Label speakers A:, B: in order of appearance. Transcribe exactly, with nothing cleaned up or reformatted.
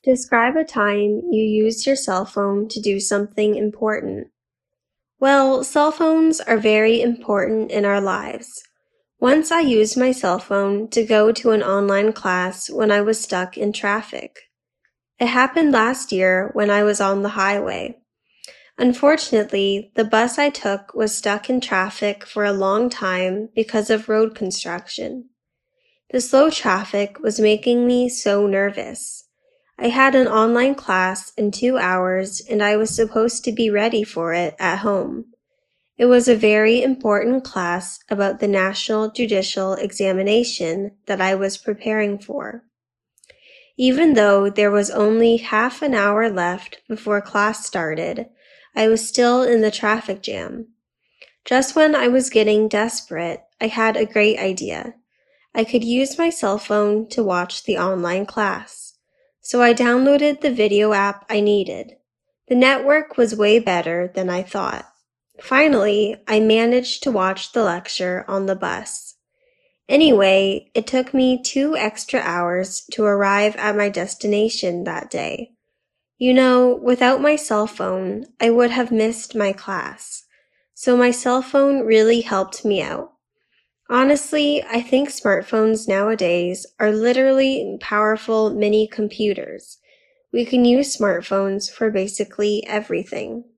A: Describe a time you used your cell phone to do something important. Well, cell phones are very important in our lives. Once I used my cell phone to go to an online class when I was stuck in traffic. It happened last year when I was on the highway. Unfortunately, the bus I took was stuck in traffic for a long time because of road construction. The slow traffic was making me so nervous. I had an online class in two hours and I was supposed to be ready for it at home. It was a very important class about the National Judicial Examination that I was preparing for. Even though there was only half an hour left before class started, I was still in the traffic jam. Just when I was getting desperate, I had a great idea. I could use my cell phone to watch the online class. So I downloaded the video app I needed. The network was way better than I thought. Finally, I managed to watch the lecture on the bus. Anyway, it took me two extra hours to arrive at my destination that day. You know, without my cell phone, I would have missed my class. So my cell phone really helped me out. Honestly, I think smartphones nowadays are literally powerful mini computers. We can use smartphones for basically everything.